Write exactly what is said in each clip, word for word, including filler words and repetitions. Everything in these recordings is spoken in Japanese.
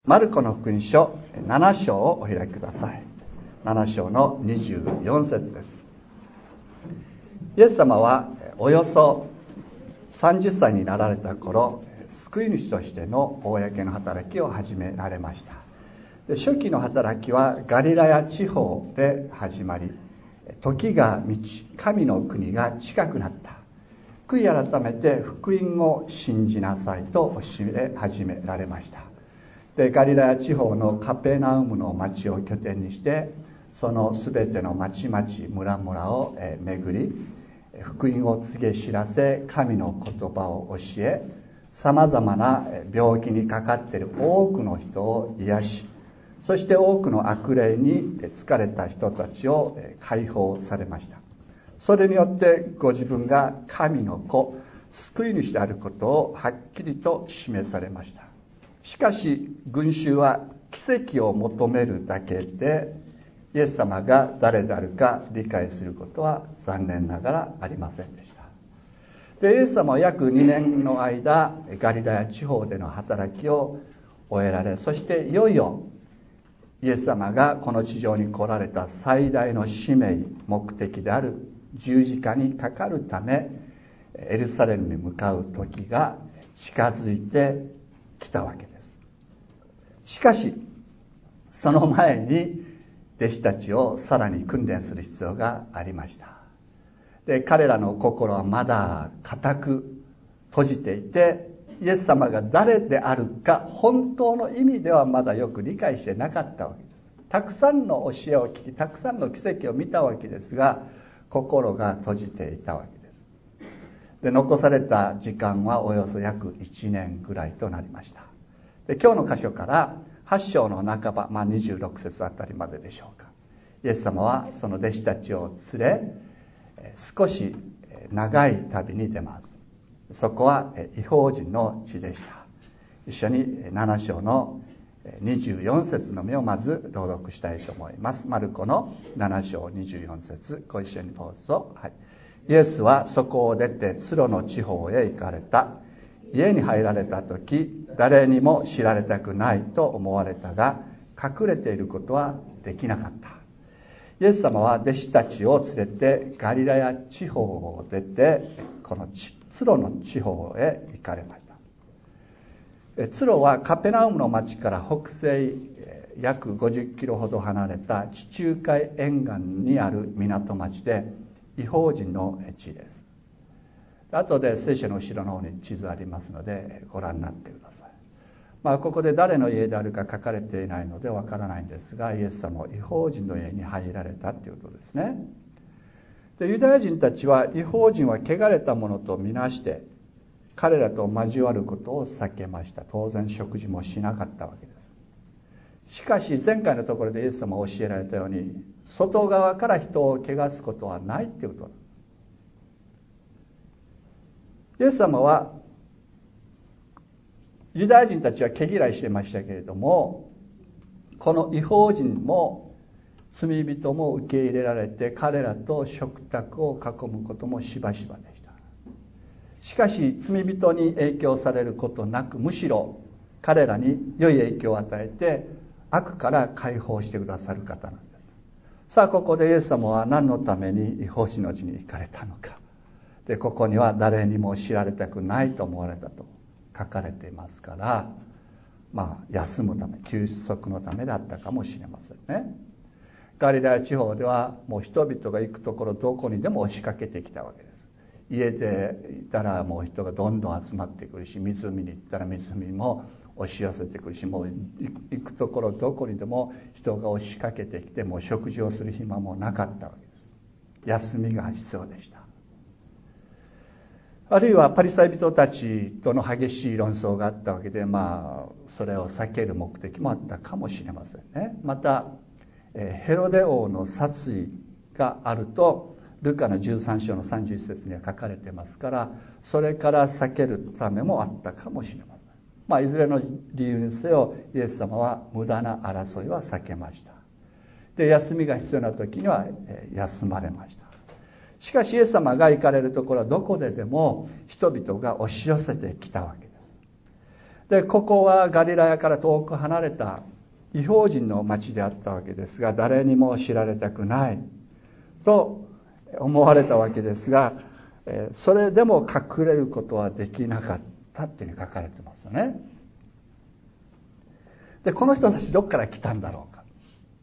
マルコの福音書なな章をお開きください。なな章のにじゅうよん節です。イエス様はおよそさんじゅっさいになられた頃、救い主としての公の働きを始められました。で初期の働きはガリラヤ地方で始まり、時が満ち神の国が近くなった、悔い改めて福音を信じなさいと教え始められました。でガリラヤ地方のカペナウムの町を拠点にして、そのすべての町々村々を巡り、福音を告げ知らせ、神の言葉を教え、さまざまな病気にかかっている多くの人を癒し、そして多くの悪霊に疲れた人たちを解放されました。それによってご自分が神の子、救い主であることをはっきりと示されました。しかし群衆は奇跡を求めるだけで、イエス様が誰であるか理解することは残念ながらありませんでした。でイエス様は約にねんの間、ガリラヤ地方での働きを終えられ、そしていよいよイエス様がこの地上に来られた最大の使命、目的である十字架にかかるため、エルサレムに向かう時が近づいてきたわけです。しかしその前に弟子たちをさらに訓練する必要がありました。で彼らの心はまだ固く閉じていて、イエス様が誰であるか本当の意味ではまだよく理解してなかったわけです。たくさんの教えを聞き、たくさんの奇跡を見たわけですが、心が閉じていたわけです。で残された時間はおよそ約いちねんぐらいとなりました。で今日の箇所からはち章の半ば、まあ、にじゅうろく節あたりまででしょうか、イエス様はその弟子たちを連れ、少し長い旅に出ます。そこは異邦人の地でした。一緒になな章のにじゅうよん節のみをまず朗読したいと思います。マルコのなな章にじゅうよん節、ご一緒にどうぞ。はい、イエスはそこを出てツロの地方へ行かれた。家に入られた時、誰にも知られたくないと思われたが、隠れていることはできなかった。イエス様は弟子たちを連れてガリラヤ地方を出て、このツロの地方へ行かれました。ツロはカペナウムの町から北西約ごじゅっキロほど離れた地中海沿岸にある港町で、異邦人の地です。後で聖書の後ろの方に地図ありますのでご覧になってください。まあ、ここで誰の家であるか書かれていないのでわからないんですが、イエス様は異邦人の家に入られたということですね。でユダヤ人たちは異邦人は汚れたものとみなして彼らと交わることを避けました。当然食事もしなかったわけです。しかし前回のところでイエス様は教えられたように、外側から人を汚すことはないということです。イエス様はユダヤ人たちは毛嫌いしてましたけれども、この異邦人も罪人も受け入れられて、彼らと食卓を囲むこともしばしばでした。しかし罪人に影響されることなく、むしろ彼らに良い影響を与えて悪から解放してくださる方なんです。さあここでイエス様は何のために異邦人の地に行かれたのか。でここには誰にも知られたくないと思われたと書かれていますから、まあ休むため、休息のためだったかもしれませんね。ガリラヤ地方ではもう人々が行くところどこにでも押しかけてきたわけです。家でいたらもう人がどんどん集まってくるし、湖に行ったら湖も押し寄せてくるし、もう行くところどこにでも人が押しかけてきて、もう食事をする暇もなかったわけです。休みが必要でした。あるいはパリサイ人たちとの激しい論争があったわけで、まあそれを避ける目的もあったかもしれませんね。またヘロデ王の殺意があるとルカのじゅうさん章のさんじゅういち節には書かれてますから、それから避けるためもあったかもしれません。まあいずれの理由にせよ、イエス様は無駄な争いは避けました。で休みが必要な時には休まれました。しかしイエス様が行かれるところはどこででも人々が押し寄せてきたわけです。 でここはガリラヤから遠く離れた異邦人の町であったわけですが、誰にも知られたくないと思われたわけですが、それでも隠れることはできなかったっていうふうに書かれてますよね。でこの人たちどっから来たんだろうか。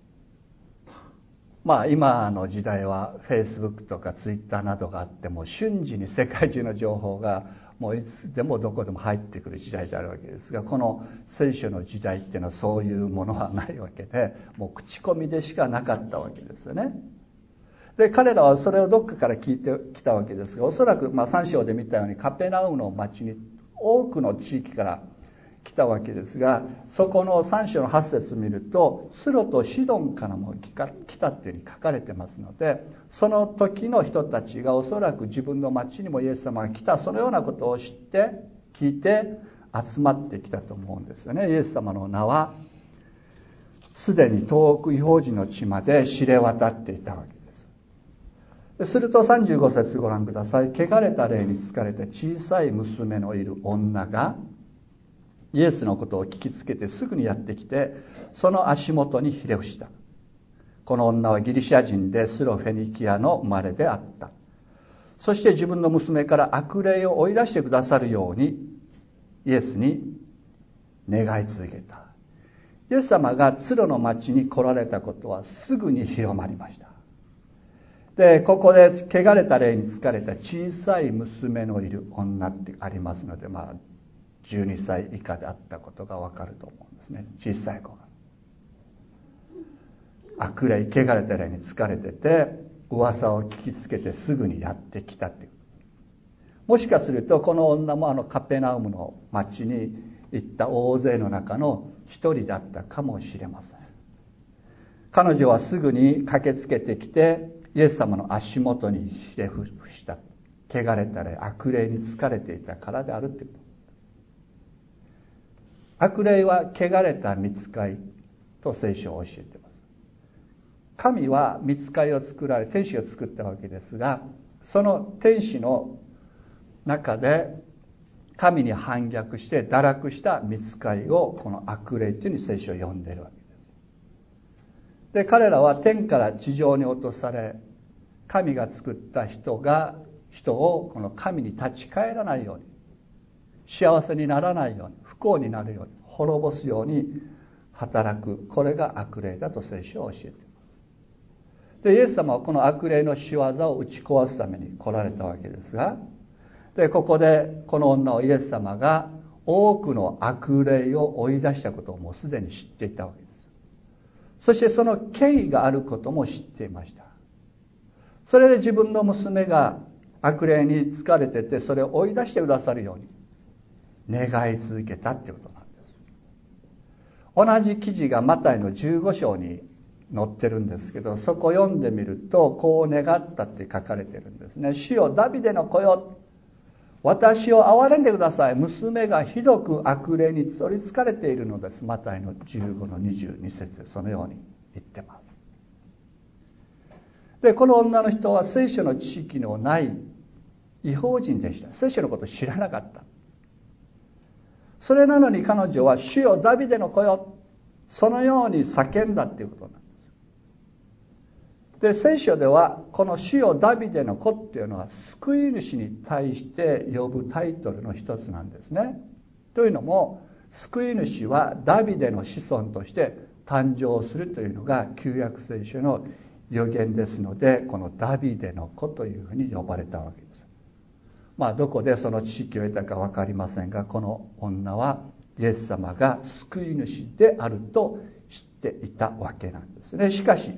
まあ今の時代はフェイスブックとかツイッターなどがあっても瞬時に世界中の情報がもういつでもどこでも入ってくる時代であるわけですが、この聖書の時代っていうのはそういうものはないわけで、もう口コミでしかなかったわけですよね。で彼らはそれをどっかから聞いてきたわけですが、おそらくまあさん章で見たようにカペナウムの町に多くの地域から来たわけですが、そこのさん章のはち節見るとスロとシドンからも来たっていうふうに書かれてますので、その時の人たちがおそらく自分の町にもイエス様が来た、そのようなことを知って聞いて集まってきたと思うんですよね。イエス様の名はすでに遠く異邦人の地まで知れ渡っていたわけです。するとさんじゅうご節ご覧ください。汚れた霊に疲れて小さい娘のいる女がイエスのことを聞きつけてすぐにやってきて、その足元にひれ伏した。この女はギリシャ人でスロフェニキアの生まれであった。そして自分の娘から悪霊を追い出してくださるようにイエスに願い続けた。イエス様がツロの町に来られたことはすぐに広まりました。でここで汚れた霊に疲れた小さい娘のいる女ってありますので、まあじゅうにさい以下であったことがわかると思うんですね。小さい子が悪霊、汚れた霊に疲れてて噂を聞きつけてすぐにやってきたっていう。もしかするとこの女もあのカペナウムの町に行った大勢の中の一人だったかもしれません。彼女はすぐに駆けつけてきてイエス様の足元にひれ伏した。汚れた霊、悪霊に疲れていたからであるっていうこと。悪霊は汚れた御使いと聖書を教えています。神は御使いを作られ、天使を作ったわけですが、その天使の中で神に反逆して堕落した御使いをこの悪霊というふうに聖書を呼んでいるわけです。で彼らは天から地上に落とされ、神が作った人が人をこの神に立ち返らないように、幸せにならないように、不幸になるように、滅ぼすように働く、これが悪霊だと聖書を教えています。でイエス様はこの悪霊の仕業を打ち壊すために来られたわけですが、でここでこの女をイエス様が多くの悪霊を追い出したことをもうすでに知っていたわけです。そしてその権威があることも知っていました。それで自分の娘が悪霊に疲れてて、それを追い出してくださるように願い続けたっていうことなんです。同じ記事がマタイのじゅうご章に載ってるんですけど、そこを読んでみるとこう願ったって書かれてるんですね。主よダビデの子よ、私を憐れんでください。娘がひどく悪霊に取りつかれているのです。マタイのじゅうごのにじゅうに節でそのように言ってます。でこの女の人は聖書の知識のない異邦人でした。聖書のことを知らなかった。それなのに彼女は主よダビデの子よ、そのように叫んだっていうことなんです。で聖書ではこの主よダビデの子っていうのは救い主に対して呼ぶタイトルの一つなんですね。というのも救い主はダビデの子孫として誕生するというのが旧約聖書の予言ですので、このダビデの子というふうに呼ばれたわけです。まあどこでその知識を得たか分かりませんが、この女はイエス様が救い主であると知っていたわけなんですね。しかし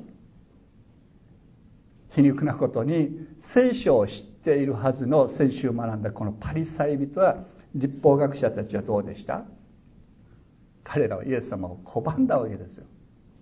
皮肉なことに聖書を知っているはずの先週学んだこのパリサイ人は、律法学者たちはどうでした？彼らはイエス様を拒んだわけですよ。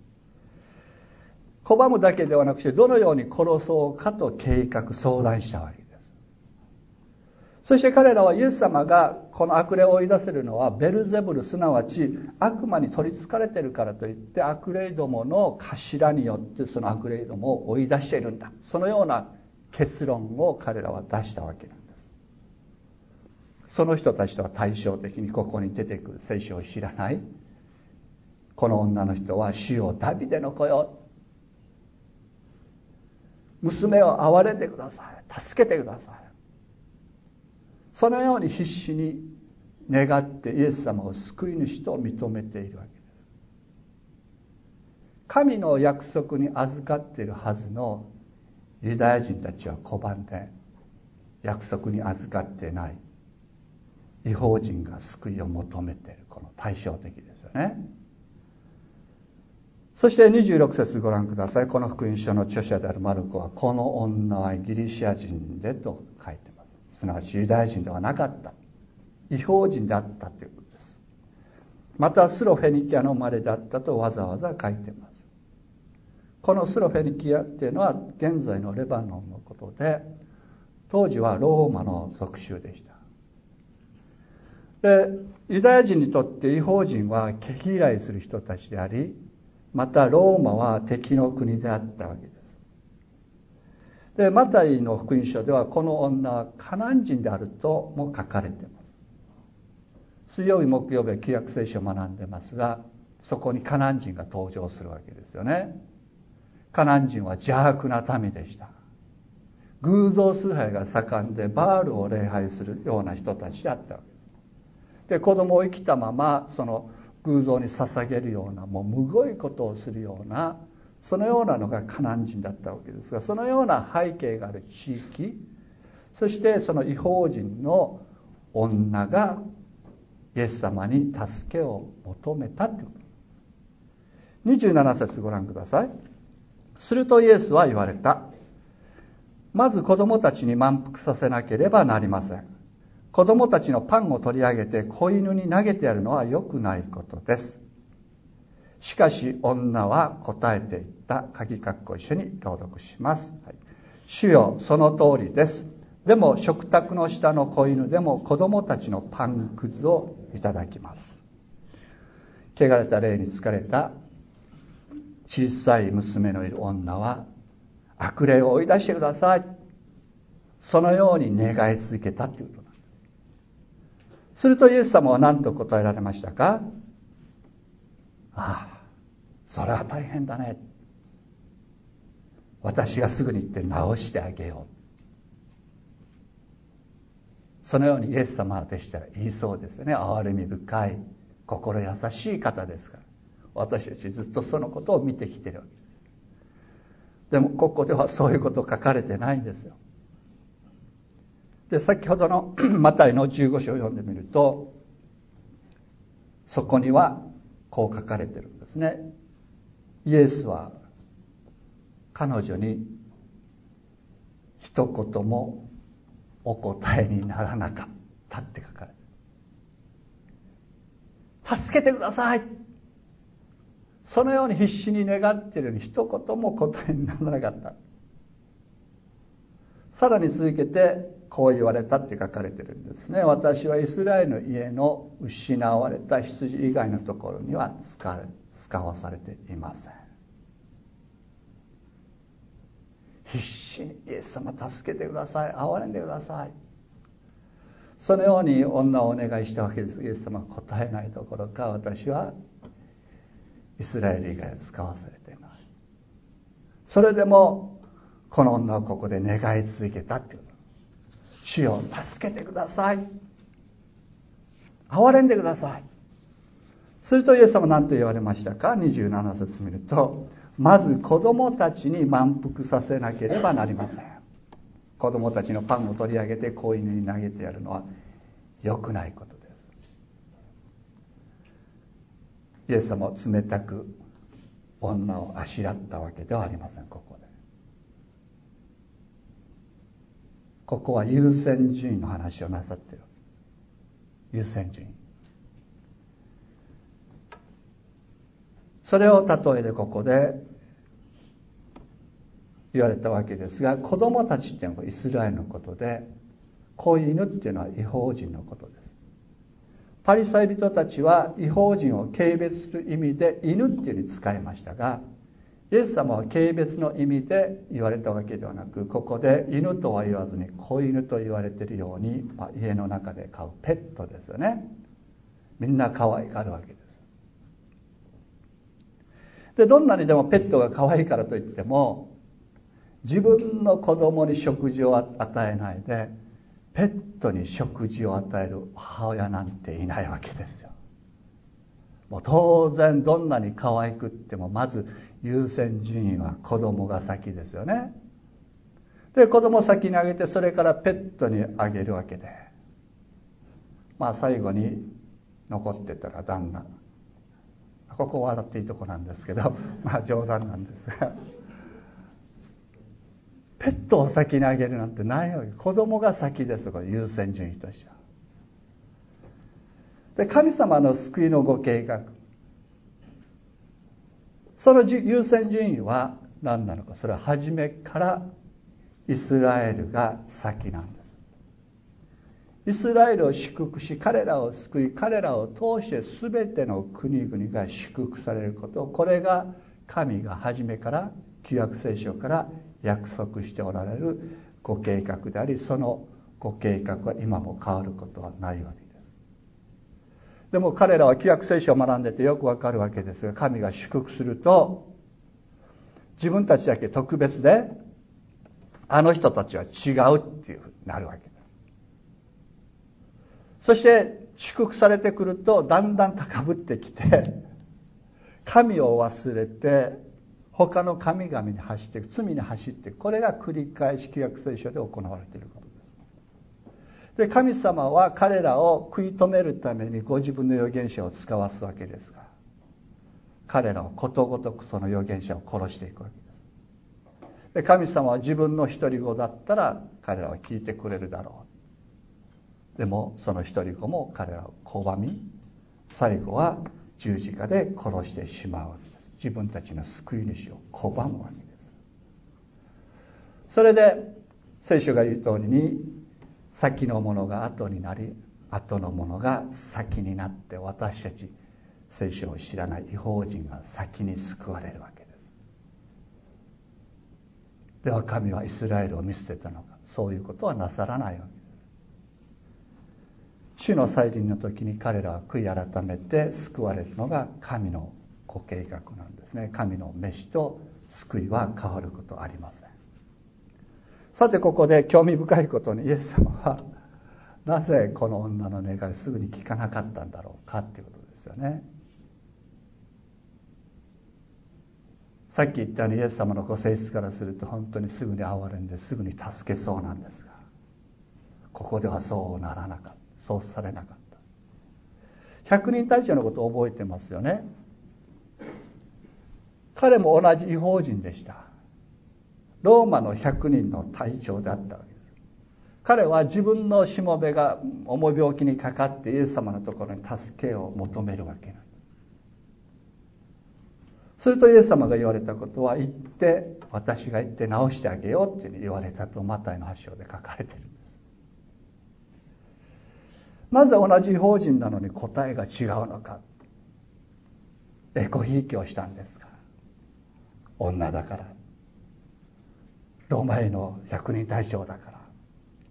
拒むだけではなくて、どのように殺そうかと計画相談したわけです。そして彼らはイエス様がこの悪霊を追い出せるのはベルゼブル、すなわち悪魔に取りつかれているからといって、悪霊どもの頭によってその悪霊どもを追い出しているんだ、そのような結論を彼らは出したわけなんです。 その人たちとは対照的にここに出てくる聖書を知らないこの女の人は、主よダビデの子よ、娘を憐れんでください、助けてください、そのように必死に願ってイエス様を救い主と認めているわけです。神の約束に預かっているはずのユダヤ人たちは拒んで、約束に預かってない異邦人が救いを求めている、この対照的ですよね。そしてにじゅうろく節ご覧ください。この福音書の著者であるマルコは、この女はギリシア人でと書いてます。すなわちユダヤ人ではなかった、異邦人であったということです。またスロフェニキアの生まれであったとわざわざ書いてます。このスロフェニキアっていうのは現在のレバノンのことで、当時はローマの属州でした。で、ユダヤ人にとって異邦人は毛嫌いする人たちであり、またローマは敵の国であったわけです。で、マタイの福音書ではこの女はカナン人であるとも書かれています。水曜日木曜日は旧約聖書を学んでますが、そこにカナン人が登場するわけですよね。カナン人は邪悪な民でした。偶像崇拝が盛んでバールを礼拝するような人たちであったわけです。で、子供を生きたままその偶像に捧げるような、もうむごいことをするような、そのようなのがカナン人だったわけですが、そのような背景がある地域、そしてその異邦人の女がイエス様に助けを求めたということ。にじゅうなな節ご覧ください。するとイエスは言われた。まず子供たちに満腹させなければなりません。子供たちのパンを取り上げて子犬に投げてやるのは良くないことです。しかし女は答えていった。鍵括弧一緒に朗読します。はい、主よ、その通りです。でも食卓の下の子犬でも子供たちのパンくずをいただきます。汚れた霊に疲れた小さい娘のいる女は、悪霊を追い出してください、そのように願い続けたということなんです。するとイエス様は何と答えられましたか？ああ、それは大変だね、私がすぐに行って治してあげよう、そのようにイエス様でしたら言いそうですよね。憐れみ深い心優しい方ですから、私たちずっとそのことを見てきているわけです。でもここではそういうこと書かれてないんですよ。で、先ほどのマタイのじゅうご章を読んでみると、そこにはこう書かれてるんですね。イエスは彼女に一言もお答えにならなかったって書かれてる。助けてください、そのように必死に願っているのに一言も答えにならなかった。さらに続けてこう言われたって書かれてるんですね。私はイスラエルの家の失われた羊以外のところには使われ、使わされていません。必死にイエス様助けてください、憐れんでください、そのように女をお願いしたわけです。イエス様は答えないどころか、私はイスラエル以外は使わされていない。それでもこの女はここで願い続けたっていうこと。主よ、助けてください、憐れんでください。するとイエス様は何と言われましたか？にじゅうなな節見ると、まず子供たちに満腹させなければなりません。子供たちのパンを取り上げて子犬に投げてやるのは良くないことです。イエス様を冷たく女をあしらったわけではありません。ここでここは優先順位の話をなさっている。優先順位、それを例えでここで言われたわけですが、子供たちっていうのはイスラエルのことで、子犬っていうのは異邦人のことです。パリサイ人たちは異邦人を軽蔑する意味で犬っていうふうに使いましたが、 イエス様は軽蔑の意味で言われたわけではなく、ここで犬とは言わずに子犬と言われているように、まあ、家の中で飼うペットですよね。みんな可愛がるわけです。で、どんなにでもペットが可愛いからといっても、自分の子供に食事を与えないでペットに食事を与える母親なんていないわけですよ。もう当然どんなに可愛くってもまず優先順位は子供が先ですよね。で、子供を先にあげて、それからペットにあげるわけで、まあ最後に残ってたら旦那、ここ笑っていいとこなんですけど、まあ冗談なんですが、ペットを先にあげるなんてないわけ。子供が先です。これ優先順位としては。で、神様の救いのご計画、その優先順位は何なのか。それは初めからイスラエルが先なんです。イスラエルを祝福し、彼らを救い、彼らを通して全ての国々が祝福されること、これが神が初めから旧約聖書から約束しておられるご計画であり、そのご計画は今も変わることはないわけです。でも彼らは旧約聖書を学んでてよくわかるわけですが、神が祝福すると自分たちだけ特別で、あの人たちは違うっていうふうになるわけです。そして祝福されてくるとだんだん高ぶってきて、神を忘れて他の神々に走っていく、罪に走っていく。これが繰り返し旧約聖書で行われていることです。で、神様は彼らを食い止めるためにご自分の預言者を使わすわけですが、彼らをことごとくその預言者を殺していくわけです。で、神様は自分の独り子だったら彼らは聞いてくれるだろう。でもその独り子も彼らを拒み、最後は十字架で殺してしまうわけです。自分たちの救い主を拒むわけです。それで聖書が言う通りに、先のものが後になり、後のものが先になって、私たち聖書を知らない異邦人が先に救われるわけです。では神はイスラエルを見捨てたのか。そういうことはなさらないわけです。主の再臨の時に彼らは悔い改めて救われるのが神のご計画なんですね。神の召しと救いは変わることはありません。さて、ここで興味深いことに、イエス様はなぜこの女の願いをすぐに聞かなかったんだろうかっていうことですよね。さっき言ったように、イエス様のご性質からすると本当にすぐに憐れんですぐに助けそうなんですが、ここではそうならなかった。そうされなかった。百人隊長のことを覚えてますよね。彼も同じ異邦人でした。ローマの百人の隊長であったわけです。彼は自分のしもべが重い病気にかかってイエス様のところに助けを求めるわけなんです。するとイエス様が言われたことは、行って私が行って治してあげようって言われたとマタイのはち章で書かれているんです。なぜ同じ異邦人なのに答えが違うのか。えごひいきをしたんですか。女だから、ローマ兵の百人隊長だから、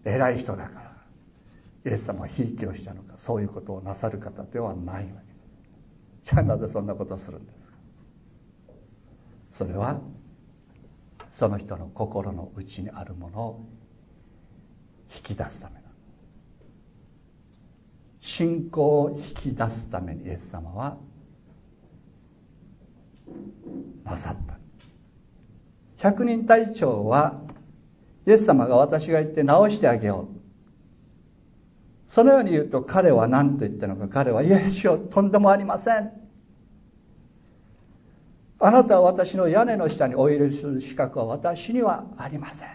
偉い人だからイエス様はひいきをしたのか。そういうことをなさる方ではないわけです。じゃあなぜそんなことをするんですか。それはその人の心の内にあるものを引き出すためなの。信仰を引き出すためにイエス様はなさった。百人隊長はイエス様が私が言って治してあげよう、そのように言うと、彼は何と言ったのか。彼は、いや、主よ、とんでもありません。あなたは私の屋根の下にお入れする資格は私にはありません。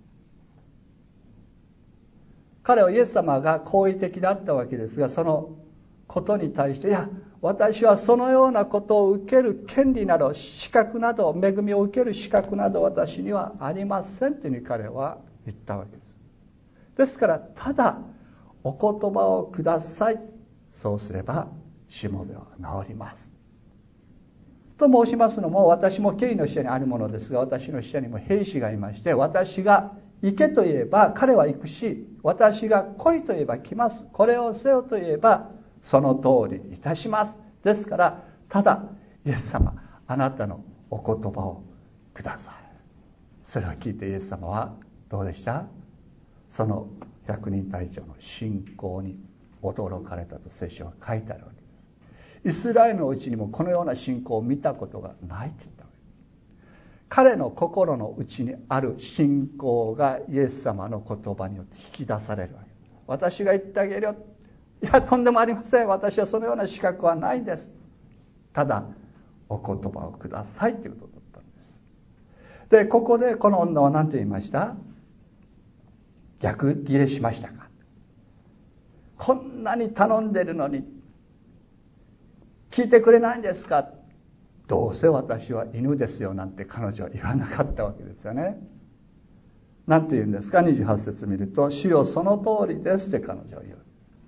彼はイエス様が好意的だったわけですが、そのことに対して、いや、私はそのようなことを受ける権利など、資格など、恵みを受ける資格など私にはありませんというふうに彼は言ったわけです。ですから、ただお言葉をください。そうすればしもべは治ります。 と申しますのも、私も権威の下にあるものですが、私の下にも兵士がいまして、私が行けと言えば彼は行くし、私が来いと言えば来ます。これをせよと言えばその通りいたします。ですから、ただイエス様、あなたのお言葉をください。それを聞いてイエス様はどうでした？その百人隊長の信仰に驚かれたと聖書は書いてあるわけです。イスラエルのうちにもこのような信仰を見たことがないと言ったわけです。彼の心の内にある信仰がイエス様の言葉によって引き出されるわけです。私が言ってあげるよ。いや、とんでもありません。私はそのような資格はないんです。ただお言葉をくださいということだったんです。で、ここでこの女は何て言いました？逆ギレしましたか？こんなに頼んでるのに聞いてくれないんですか？どうせ私は犬ですよなんて彼女は言わなかったわけですよね。なんて言うんですか？にじゅうはち節見ると、主よその通りですって彼女は言う。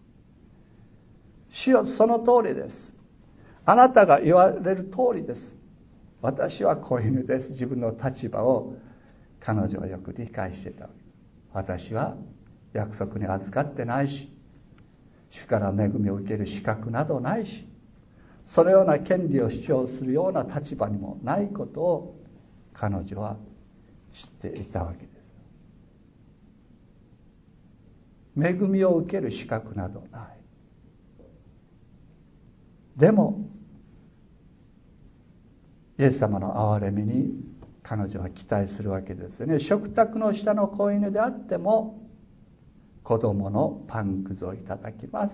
主よその通りです。あなたが言われる通りです。私は子犬です。自分の立場を彼女はよく理解していたわけ。私は約束に預かってないし、主から恵みを受ける資格などないし、そのような権利を主張するような立場にもないことを彼女は知っていたわけです。恵みを受ける資格などない。でもイエス様の憐れみに彼女は期待するわけですよね。食卓の下の子犬であっても子供のパンくずをいただきます。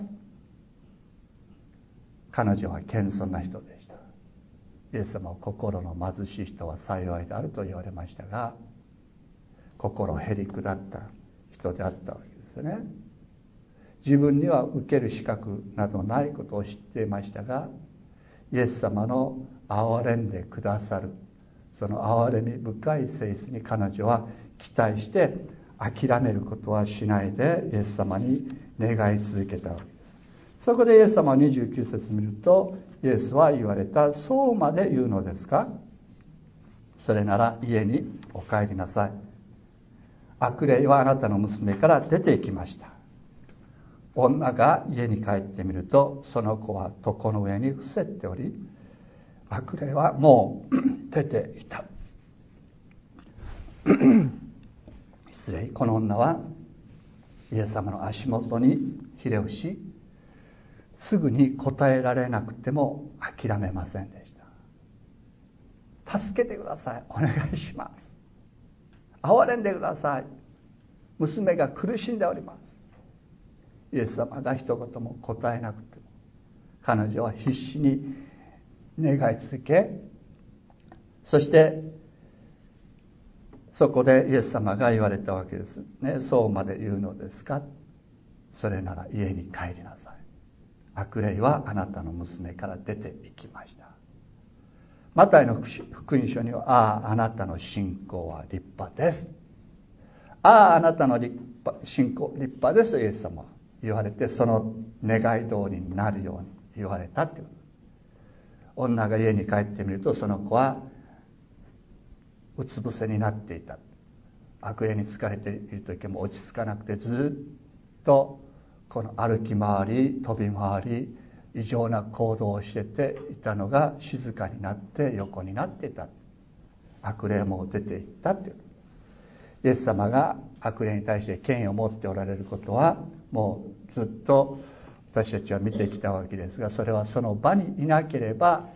彼女は謙遜な人でした。イエス様は心の貧しい人は幸いであると言われましたが、心へりくだった人であったわけですよね。自分には受ける資格などないことを知っていましたが、イエス様の憐れんでくださるその憐れみ深い性質に彼女は期待して諦めることはしないでイエス様に願い続けたわけです。そこでイエス様はにじゅうきゅう節見ると、イエスは言われた。そうまで言うのですか？それなら家にお帰りなさい。悪霊はあなたの娘から出て行きました。女が家に帰ってみると、その子は床の上に伏せっており、悪霊はもう出ていた。失礼。この女はイエス様の足元にひれをし、すぐに答えられなくても諦めませんでした。助けてください。お願いします。憐れんでください。娘が苦しんでおります。イエス様が一言も答えなくても、彼女は必死に願い続け、そしてそこでイエス様が言われたわけですね。そうまで言うのですか？それなら家に帰りなさい。悪霊はあなたの娘から出て行きました。マタイの福音書には、ああ、あなたの信仰は立派です。ああ、あなたの立派信仰立派ですとイエス様は言われて、その願い通りになるように言われたっていう。女が家に帰ってみると、その子はうつ伏せになっていた。悪霊に疲れている時も落ち着かなくて、ずっとこの歩き回り飛び回り異常な行動をしてていたのが、静かになって横になっていた。悪霊も出ていったっていう。イエス様が悪霊に対して権威を持っておられることは、もうずっと私たちは見てきたわけですが、それはその場にいなければ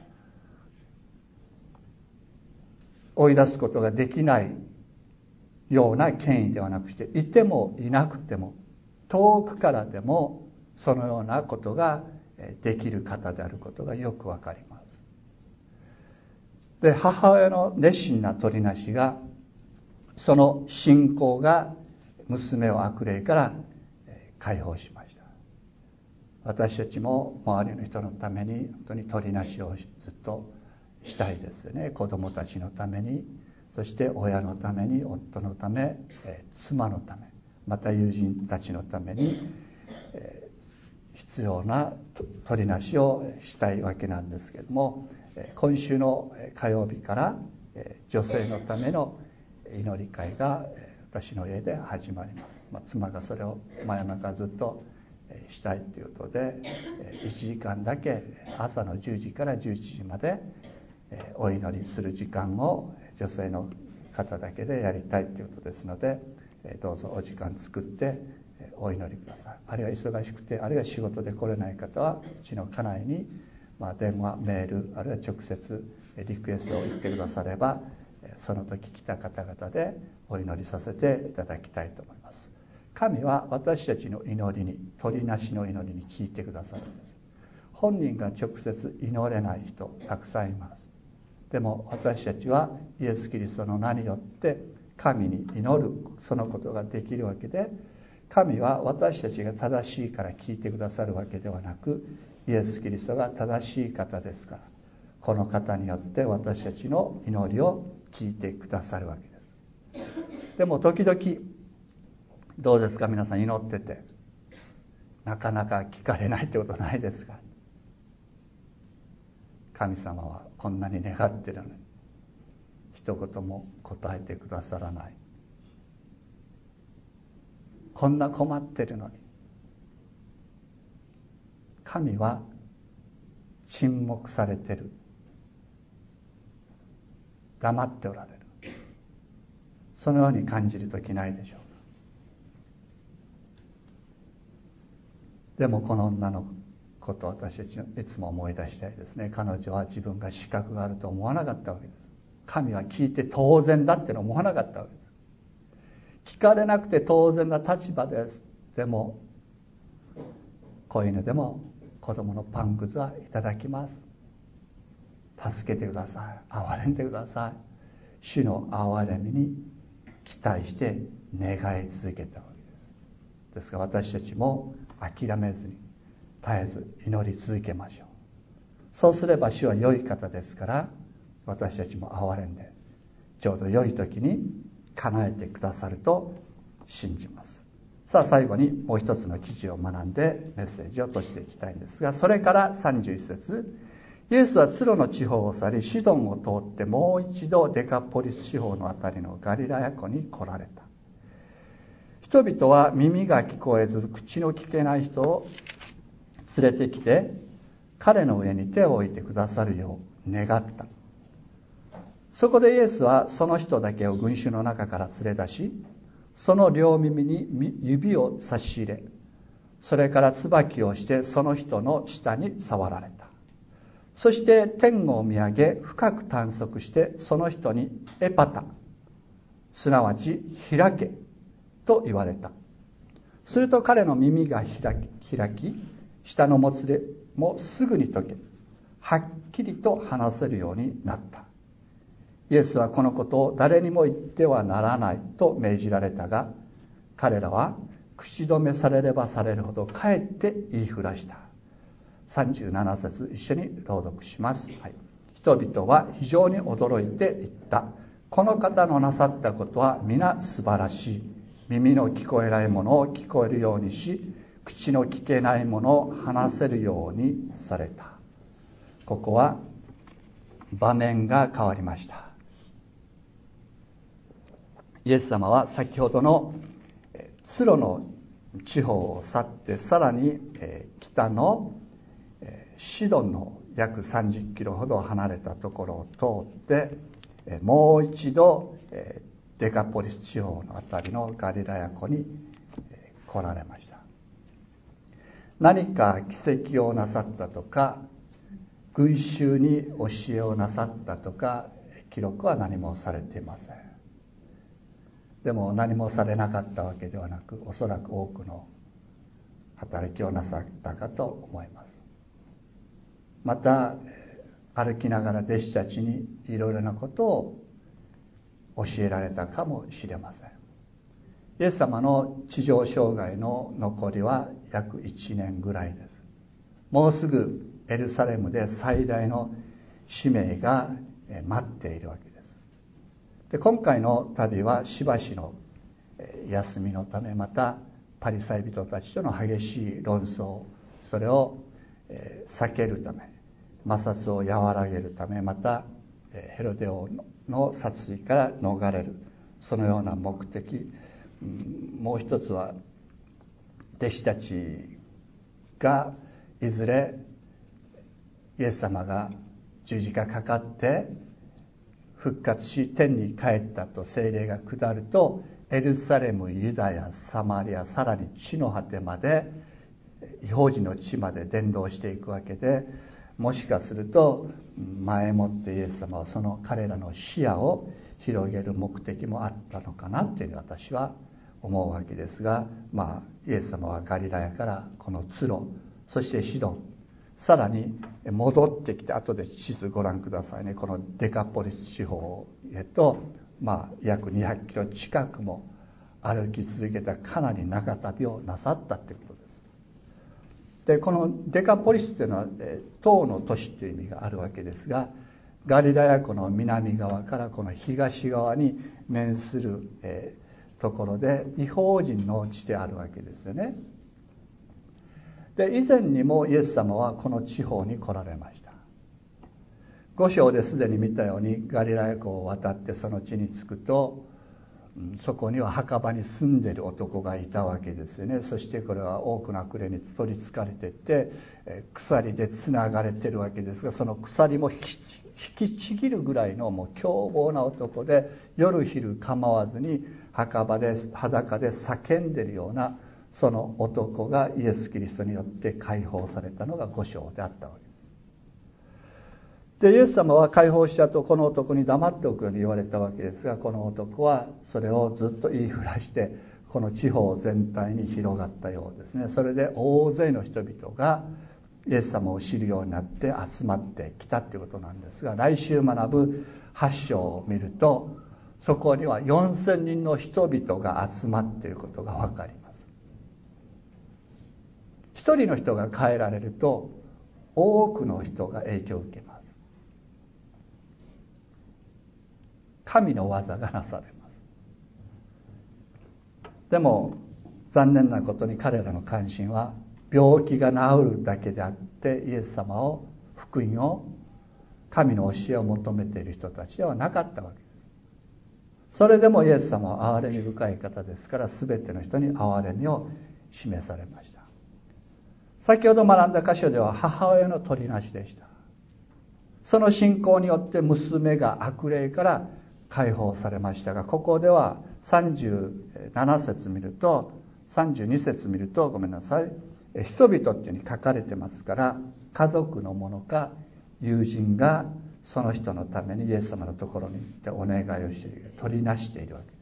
追い出すことができないような権威ではなくして、いてもいなくても遠くからでもそのようなことができる方であることがよくわかります。で、母親の熱心な取りなしが、その信仰が娘を悪霊から解放しました。私たちも周りの人のために本当に取りなしをずっとしたいですよね。子供たちのために、そして親のために、夫のため、妻のため、また友人たちのために必要な取りなしをしたいわけなんですけれども、今週の火曜日から女性のための祈り会が私の家で始まります、まあ、妻がそれを真夜中ずっとしたいということでいちじかんだけ朝のじゅうじからじゅういちじまでお祈りする時間を女性の方だけでやりたいということですので、どうぞお時間作ってお祈りください。あるいは忙しくてあるいは仕事で来れない方はうちの家内に、まあ、電話メールあるいは直接リクエストを言ってくださればその時来た方々でお祈りさせていただきたいと思います。神は私たちの祈りに取りなしの祈りに聞いてくださるんです。本人が直接祈れない人たくさんいます。でも私たちはイエス・キリストの名によって神に祈るそのことができるわけで、神は私たちが正しいから聞いてくださるわけではなく、イエス・キリストが正しい方ですから、この方によって私たちの祈りを聞いてくださるわけです。でも時々どうですか、皆さん祈っててなかなか聞かれないってことないですか。神様はこんなに願ってるのに一言も答えてくださらない。こんな困ってるのに神は沈黙されてる、黙っておられる。そのように感じる時ないでしょうか。でもこの女のことを私たちいつも思い出したいですね。彼女は自分が資格があると思わなかったわけです。神は聞いて当然だっての思わなかったわけです。聞かれなくて当然な立場です。でも子犬でも子供のパンくずはいただきます。助けてください、憐れんでください。主の憐れみに期待して願い続けたわけです。ですから私たちも諦めずに絶えず祈り続けましょう。そうすれば主は良い方ですから、私たちも憐れんでちょうど良い時に叶えてくださると信じます。さあ最後にもう一つの記事を学んでメッセージを閉じていきたいんですが、それからさんじゅういち節、イエスはツロの地方を去りシドンを通ってもう一度デカポリス地方のあたりのガリラヤ湖に来られた。人々は耳が聞こえず口の聞けない人を連れてきて彼の上に手を置いてくださるよう願った。そこでイエスはその人だけを群衆の中から連れ出し、その両耳に指を差し入れ、それから椿をしてその人の舌に触られた。そして天を見上げ深く探索してその人にエパタ、すなわち開けと言われた。すると彼の耳が開き、開き舌のもつれもすぐに解け、はっきりと話せるようになった。イエスはこのことを誰にも言ってはならないと命じられたが、彼らは口止めされればされるほどかえって言いふらした。さんじゅうなな節一緒に朗読します、はい、人々は非常に驚いて言った。この方のなさったことは皆素晴らしい。耳の聞こえないものを聞こえるようにし、口の聞けないものを話せるようにされた。ここは場面が変わりました。イエス様は先ほどのツロの地方を去ってさらに北のシドンの約さんじゅっキロほど離れたところを通ってもう一度デカポリス地方のあたりのガリラヤ湖に来られました。何か奇跡をなさったとか群衆に教えをなさったとか記録は何もされていません。でも何もされなかったわけではなく、おそらく多くの働きをなさったかと思います。また歩きながら弟子たちにいろいろなことを教えられたかもしれません。イエス様の地上生涯の残りは約いちねんぐらいです。もうすぐエルサレムで最大の使命が待っているわけです。で、今回の旅はしばしの休みのため、またパリサイ人たちとの激しい論争、 それを避けるため、摩擦を和らげるため、またヘロデ王の殺意から逃れる、そのような目的。もう一つは弟子たちがいずれイエス様が十字架かかって復活し天に帰ったと聖霊が下ると、エルサレム、ユダヤ、サマリア、さらに地の果てまで、異邦人の地まで伝道していくわけで、もしかすると前もってイエス様はその彼らの視野を広げる目的もあったのかなという私は思うわけですが、まあイエス様はガリラヤからこのツロ、そしてシドン、さらに戻ってきて、後で地図ご覧くださいね。このデカポリス地方へと、まあ約にひゃくキロ近くも歩き続けた、かなり長旅をなさったということです。でこのデカポリスというのは塔の都市という意味があるわけですが、ガリラヤ湖の南側からこの東側に面する、えー、ところで異邦人の地であるわけですよね。で以前にもイエス様はこの地方に来られました。五章ですでに見たように、ガリラヤ湖を渡ってその地に着くと、そこには墓場に住んでいる男がいたわけですよね。そしてこれは多くの悪霊に取りつかれていて、鎖でつながれているわけですが、その鎖も引き引きちぎるぐらいのもう凶暴な男で、夜昼構わずに墓場で裸で叫んでいるようなその男がイエス・キリストによって解放されたのが五章であったわけです。でイエス様は解放したとこの男に黙っておくように言われたわけですが、この男はそれをずっと言いふらしてこの地方全体に広がったようですね。それで大勢の人々がイエス様を知るようになって集まってきたということなんですが、来週学ぶはち章を見ると、そこにはよんせんにんの人々が集まっていることが分かります。一人の人が変えられると多くの人が影響を受けます。神の技がなされます。でも残念なことに彼らの関心は病気が治るだけであって、イエス様を、福音を、神の教えを求めている人たちではなかったわけです。それでもイエス様は憐れみ深い方ですから、全ての人に憐れみを示されました。先ほど学んだ箇所では母親の取りなしでした。その信仰によって娘が悪霊から解放されましたが、ここではさんじゅうなな節見ると、さんじゅうに節見ると、ごめんなさい、人々っていうふうに書かれてますから、家族の者か友人がその人のためにイエス様のところに行ってお願いをしている、取りなしているわけです。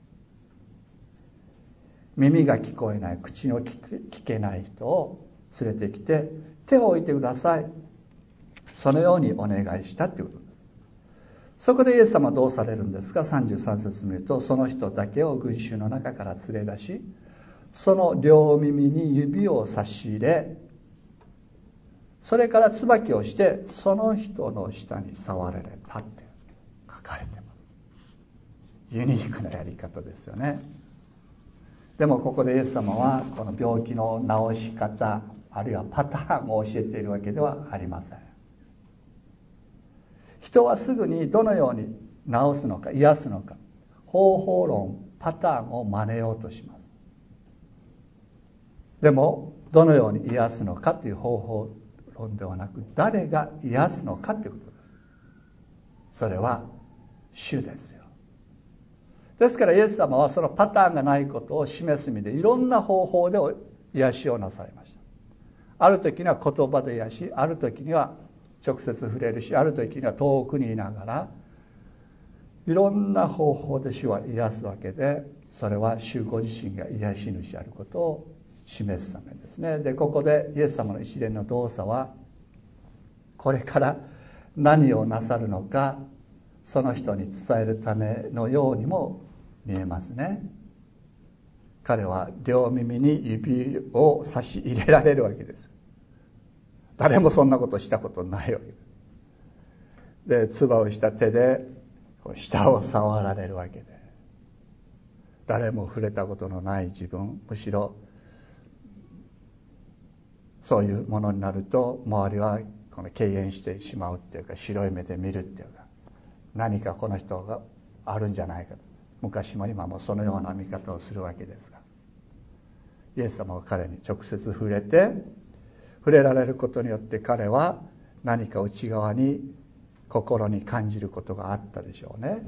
耳が聞こえない、口の聞けない人を連れてきて、手を置いてください、そのようにお願いしたということです。そこでイエス様はどうされるんですか。さんじゅうさん節見ると、その人だけを群衆の中から連れ出し、その両耳に指を差し入れ、それから椿をしてその人の下に触られたって書かれてます。ユニークなやり方ですよね。でもここでイエス様はこの病気の治し方、あるいはパターンを教えているわけではありません。人はすぐにどのように治すのか癒すのか、方法論、パターンを真似ようとします。でもどのように癒すのかという方法論ではなく、誰が癒すのかということです。それは主ですよ。ですからイエス様はそのパターンがないことを示す意味で、いろんな方法で癒しをなされました。ある時には言葉で癒し、ある時には直接触れるし、ある時には遠くにいながら、いろんな方法で主は癒すわけで、それは主ご自身が癒し主であることを示すためですね。でここでイエス様の一連の動作は、これから何をなさるのか、その人に伝えるためのようにも見えますね。彼は両耳に指を差し入れられるわけです。誰もそんなことしたことないわけです。で唾をした手で舌を触られるわけで、誰も触れたことのない自分、むしろそういうものになると周りはこの敬遠してしまうっていうか、白い目で見るっていうか、何かこの人があるんじゃないかと、昔も今もそのような見方をするわけですが、イエス様は彼に直接触れて、触れられることによって彼は何か内側に心に感じることがあったでしょうね。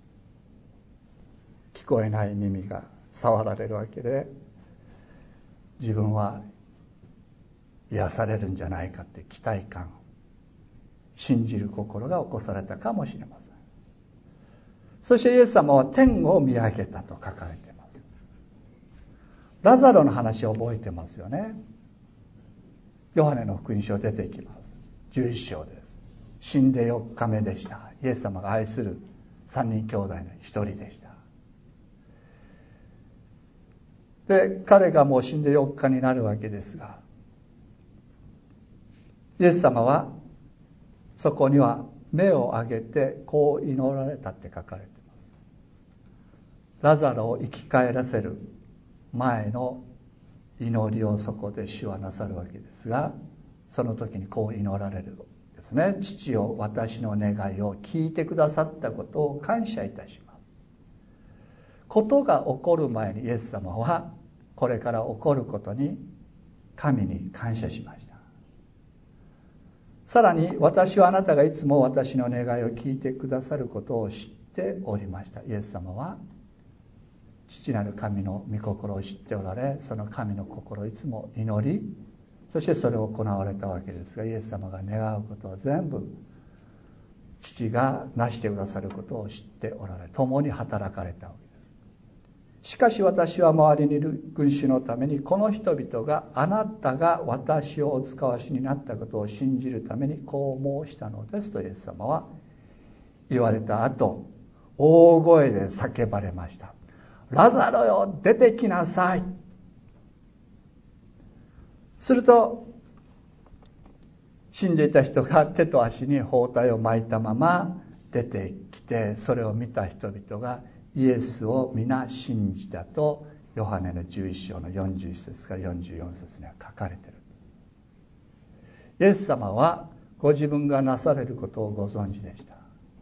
聞こえない耳が触られるわけで、自分は癒されるんじゃないかって期待感、信じる心が起こされたかもしれません。そしてイエス様は天を見上げたと書かれています。ラザロの話を覚えてますよね。ヨハネの福音書出てきます。じゅういっ章です。死んでよっかめでした。イエス様が愛する三人兄弟の一人でした。で、彼がもう死んでよっかになるわけですが、イエス様はそこには目を上げてこう祈られたって書かれています。ラザロを生き返らせる前の祈りをそこで主はなさるわけですが、その時にこう祈られるですね。父よ、私の願いを聞いてくださったことを感謝いたします。ことが起こる前にイエス様はこれから起こることに神に感謝しました。さらに、私はあなたがいつも私の願いを聞いてくださることを知っておりました。イエス様は父なる神の御心を知っておられ、その神の心をいつも祈り、そしてそれを行われたわけですが、イエス様が願うことを全部父がなしてくださることを知っておられ、共に働かれたわけです。しかし私は周りにいる群衆のために、この人々があなたが私をお使わしになったことを信じるためにこう申したのですとイエス様は言われた後、大声で叫ばれました。ラザロよ、出てきなさい。すると死んでいた人が手と足に包帯を巻いたまま出てきて、それを見た人々がイエスを皆信じたとヨハネのじゅういっ章のよんじゅういち節からよんじゅうよん節には書かれている。イエス様はご自分がなされることをご存知でした。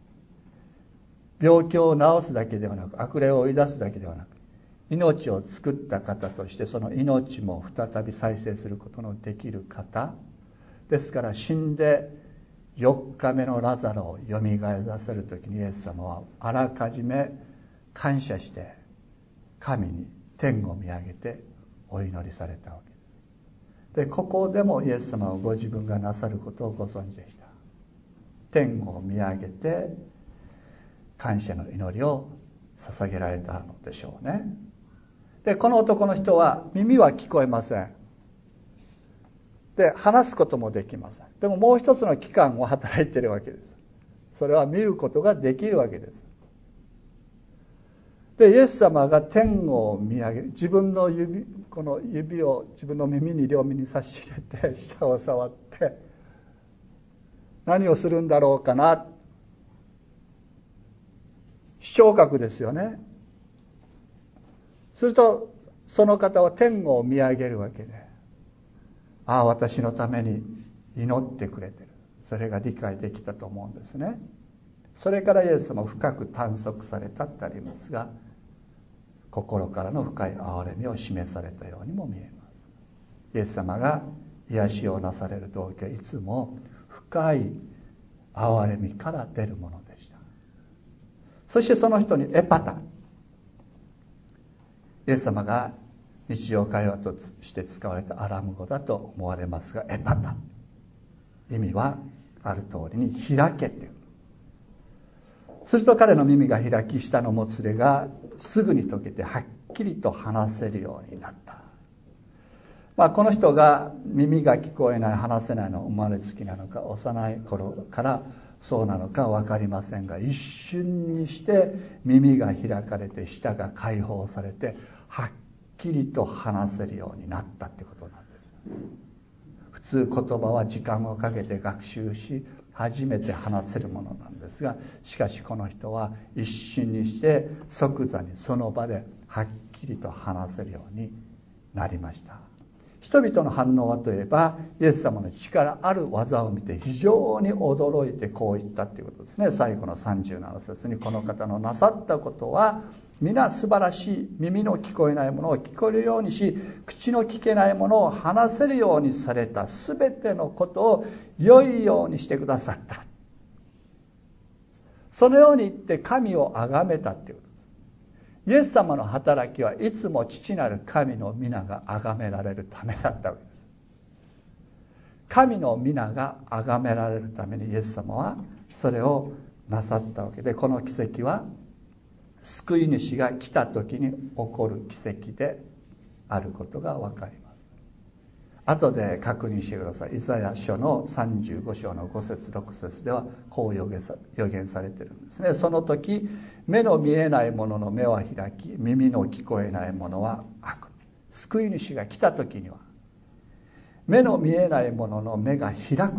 病気を治すだけではなく、悪霊を追い出すだけではなく、命を作った方として、その命も再び再生することのできる方ですから、死んでよっかめのラザロをよみがえらせるときにイエス様はあらかじめ感謝して神に天を見上げてお祈りされたわけです。で、ここでもイエス様はご自分がなさることをご存知でした。天を見上げて感謝の祈りを捧げられたのでしょうね。で、この男の人は耳は聞こえません。で、話すこともできません。でももう一つの器官を働いているわけです。それは見ることができるわけです。で、イエス様が天を見上げ、自分の指、この指を自分の耳に両耳に差し入れて下を触って何をするんだろうかな。視聴覚ですよね。するとその方は天を見上げるわけで、ああ、私のために祈ってくれてる、それが理解できたと思うんですね。それからイエス様は深く探索されたってありますが、心からの深い憐れみを示されたようにも見えます。イエス様が癒しをなされる動機はいつも深い憐れみから出るものでした。そしてその人にエパタ、イエス様が日常会話として使われたアラム語だと思われますが、エパタ、意味はある通りに開けて、すると彼の耳が開き、下のもつれがすぐに解けてはっきりと話せるようになった。まあ、この人が耳が聞こえない、話せないの生まれつきなのか、幼い頃からそうなのか分かりませんが、一瞬にして耳が開かれて舌が解放されてはっきりと話せるようになったってことなんです。普通言葉は時間をかけて学習し初めて話せるものなんですが、しかしこの人は一瞬にして即座にその場ではっきりと話せるようになりました。 人々の反応はといえば、イエス様の力ある技を見て非常に驚いてこう言ったということですね。最後のさんじゅうなな節に、この方のなさったことは皆素晴らしい。耳の聞こえないものを聞こえるようにし、口の聞けないものを話せるようにされた。すべてのことを良いようにしてくださった。そのように言って神を崇めたという。イエス様の働きはいつも父なる神の皆が崇められるためだったわけです。神の皆が崇められるためにイエス様はそれをなさったわけで、この奇跡は救い主が来た時に起こる奇跡であることが分かります。後で確認してください。イザヤ書のさんじゅうご章のご節ろく節ではこう予言さ、予言されているんですね。その時、目の見えないものの目は開き、耳の聞こえないものは開く。救い主が来た時には目の見えないものの目が開く。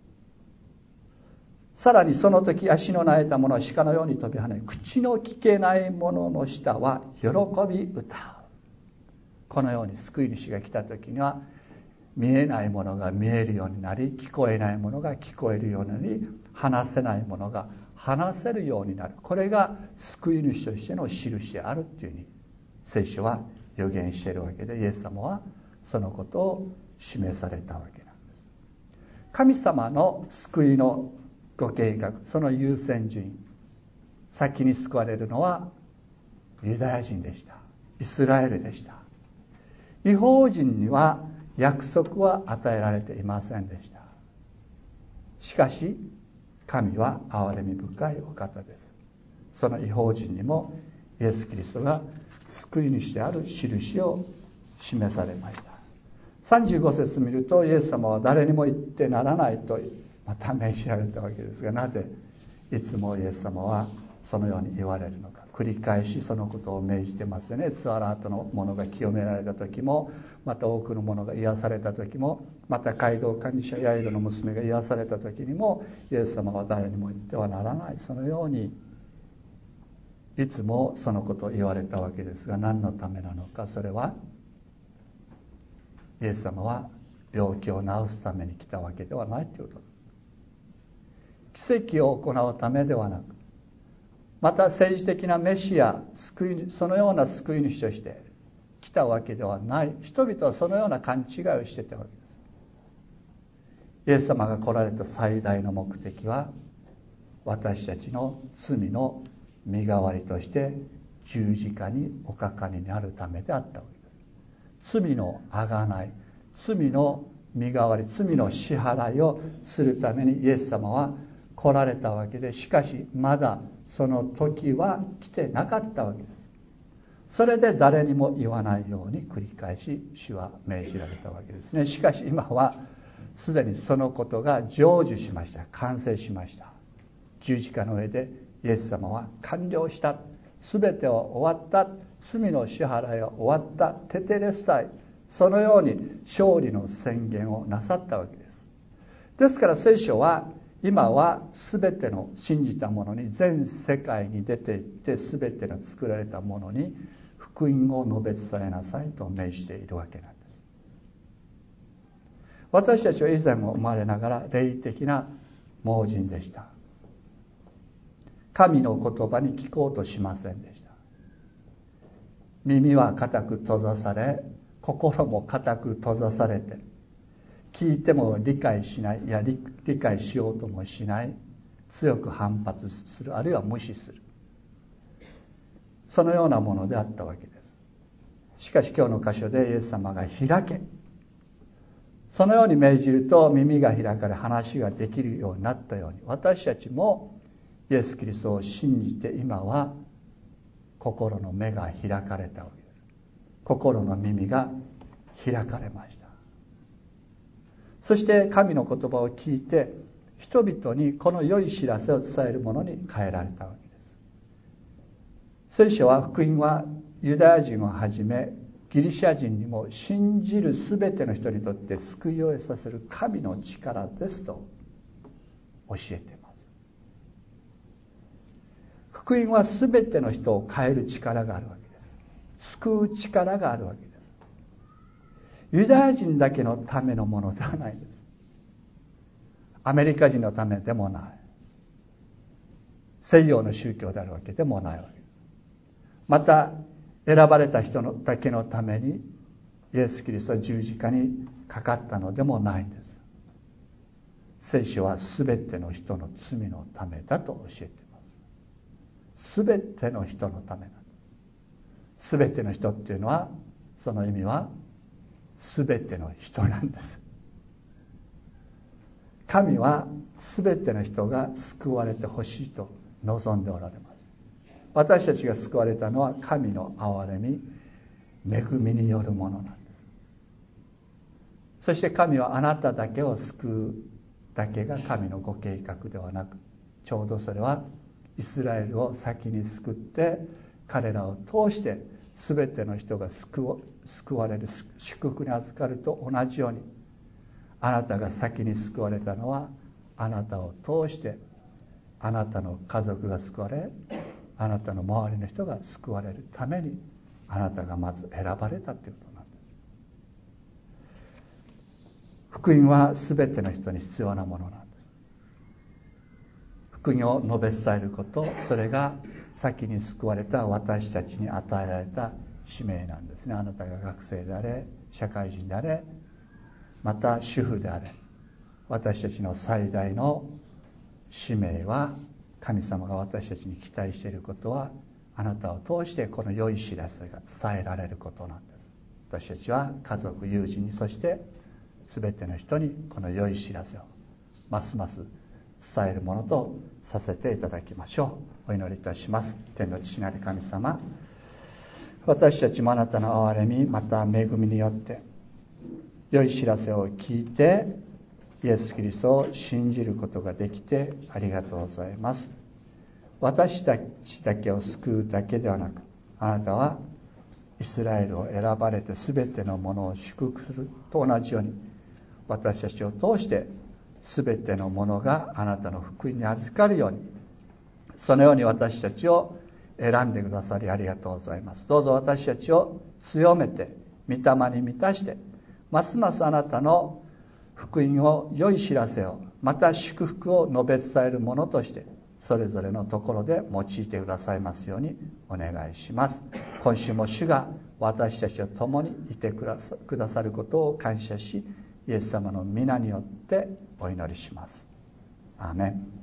さらにその時、足の苗えたものは鹿のように飛び跳ね、口の聞けないものの舌は喜び歌う。このように救い主が来た時には、見えないものが見えるようになり、聞こえないものが聞こえるようになり、話せないものが話せるようになる。これが救い主としての印であるというふうに聖書は予言しているわけで、イエス様はそのことを示されたわけなんです。神様の救いのご計画、その優先順位、先に救われるのはユダヤ人でした。イスラエルでした。異邦人には約束は与えられていませんでした。しかし神は憐れみ深いお方です。その異邦人にもイエス・キリストが救い主である印を示されました。さんじゅうご節見ると、イエス様は誰にも言ってならないとまた命じられたわけですが、なぜいつもイエス様はそのように言われるのか。繰り返しそのことを命じてますよね。ツアラートの者が清められた時も、また多くの者が癒された時も、また街道管理者ヤイロの娘が癒された時にも、イエス様は誰にも言ってはならない。そのようにいつもそのことを言われたわけですが、何のためなのか。それはイエス様は病気を治すために来たわけではないということ。奇跡を行うためではなく、また政治的なメシア、救い、そのような救い主として来たわけではない。人々はそのような勘違いをしていたわけです。イエス様が来られた最大の目的は、私たちの罪の身代わりとして十字架におかかりになるためであったわけです。罪の贖い、罪の身代わり、罪の支払いをするためにイエス様は来られたわけで、しかしまだその時は来てなかったわけです。それで誰にも言わないように繰り返し主は命じられたわけですね。しかし今はすでにそのことが成就しました。完成しました。十字架の上でイエス様は完了した、すべては終わった、罪の支払いは終わった、テテレスタイ、そのように勝利の宣言をなさったわけです。ですから聖書は今はすべての信じた者に、全世界に出て行ってすべての作られたものに福音を述べ伝えなさいと命じているわけなんです。私たちは以前も生まれながら霊的な盲人でした。神の言葉に聞こうとしませんでした。耳は固く閉ざされ、心も固く閉ざされて、聞いても理解しない、いや 理, 理解しようともしない、強く反発する、あるいは無視する、そのようなものであったわけです。しかし今日の箇所でイエス様が開け、そのように命じると耳が開かれ話ができるようになったように、私たちもイエス・キリストを信じて今は心の目が開かれたわけです。心の耳が開かれました。そして神の言葉を聞いて人々にこの良い知らせを伝えるものに変えられたわけです。聖書は福音はユダヤ人をはじめギリシャ人にも信じるすべての人にとって救いを得させる神の力ですと教えています。福音はすべての人を変える力があるわけです。救う力があるわけです。 ユダヤ人だけのためのものではないんです。アメリカ人のためでもない、西洋の宗教であるわけでもないわけです。また選ばれた人のだけのためにイエス・キリストは十字架にかかったのでもないんです。聖書はすべての人の罪のためだと教えています。すべての人のためなんです。すべての人っていうのは、その意味はすべての人なんです。神はすべての人が救われてほしいと望んでおられます。私たちが救われたのは神の憐れみ、恵みによるものなんです。そして神はあなただけを救うだけが神のご計画ではなく、ちょうどそれはイスラエルを先に救って彼らを通して全ての人が救われる、祝福に預かると同じように、あなたが先に救われたのはあなたを通してあなたの家族が救われ、あなたの周りの人が救われるためにあなたがまず選ばれたということなんです。福音は全ての人に必要なものなんです。福音を述べ伝えること、それが先に救われた私たちに与えられた使命なんですね。あなたが学生であれ、社会人であれ、また主婦であれ、私たちの最大の使命は、神様が私たちに期待していることは、あなたを通してこの良い知らせが伝えられることなんです。私たちは家族、友人に、そして全ての人にこの良い知らせをますます伝えるものとさせていただきましょう。お祈りいたします。天の父なる神様、私たちもあなたの憐れみ、また恵みによって良い知らせを聞いてイエス・キリストを信じることができてありがとうございます。私たちだけを救うだけではなく、あなたはイスラエルを選ばれて全てのものを祝福すると同じように、私たちを通して全てのものがあなたの福音に預かるように、そのように私たちを選んでくださりありがとうございます。どうぞ私たちを強めて、御霊に満たして、ますますあなたの福音を、良い知らせを、また祝福を述べ伝えるものとして、それぞれのところで用いてくださいますようにお願いします。今週も主が私たちと共にいてくださることを感謝し、イエス様の皆によってお祈りします。アーメン。